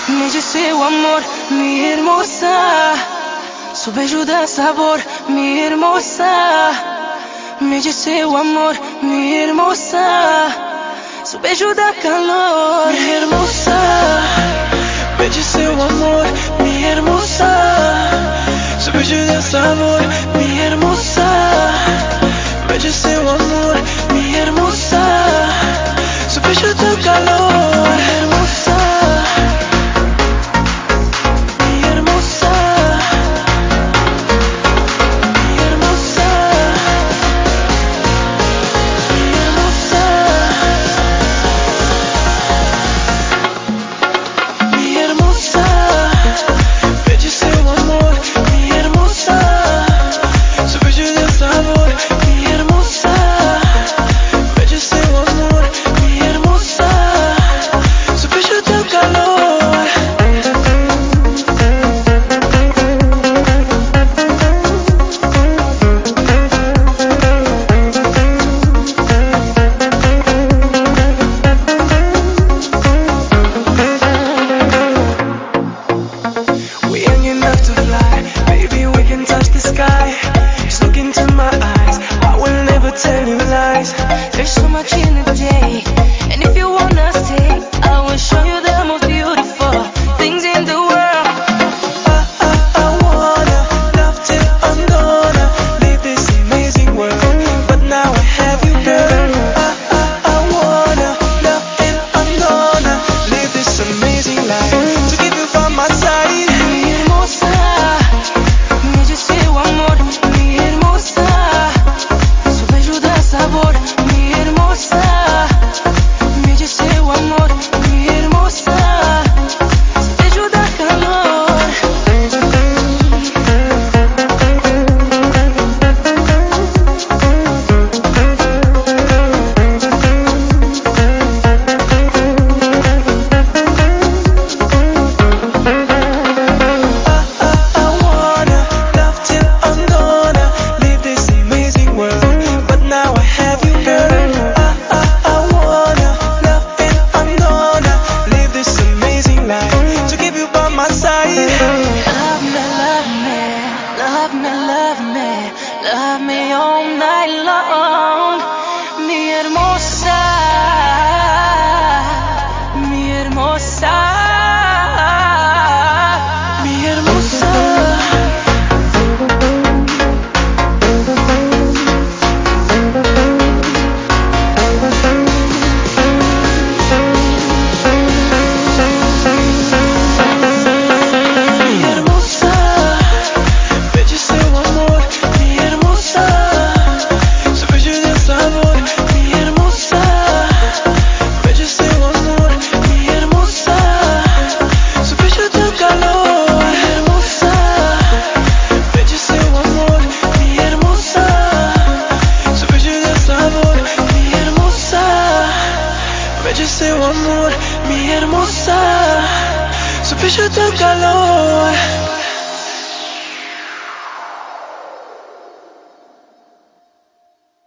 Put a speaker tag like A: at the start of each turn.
A: me dice o amor, mi hermosa. Su beijo dá sabor, mi hermosa. Me dice o amor, mi hermosa. Su beijo dá calor, mi hermosa. Me dice o amor, mi hermosa. Su beijo dá sabor, mi hermosa. Me dice o amor, mi hermosa. Su beijo dá calor, mi hermosa. Mi hermosa. Mi hermosa. Mi hermosa. Mi hermosa. Me dice o amor, mi hermosa. Su beijo dá sabor, mi hermosa. Me dice o amor, mi hermosa. Su beijo dá calor. We young enough to fly, baby, we can touch the sky. Just look into my eyes, I will never tell you lies. There's so much in the day, and if you wanna stay, I will show you the most beautiful things in the world. I wanna love till I'm gonna leave this amazing world, but now I have you, girl. I wanna love till I'm gonna live this amazing life to keep you by my side. Mi hermosa, me dice o amor, mi hermosa. Su beijo dá sabor, mi hermosa. Me dice o amor, mi hermosa. Su beijo dá calor. I wanna love till I'm gonna leave this amazing world, but now I have you, girl. I wanna love till I'm gonna live this amazing life to keep you by my side. Love me, love me, love me, love me, love me all night long. Mi hermosa, mi hermosa, mi hermosa. Mi hermosa, me dice o amor, mi hermosa. Su beijo dá sabor, mi hermosa. Me dice o amor, mi hermosa. Su beijo dá calor, mi hermosa. Me dice o amor, mi hermosa. Su beijo dá sabor, mi hermosa. Me dice o amor, mi hermosa. Su beijo dá calor.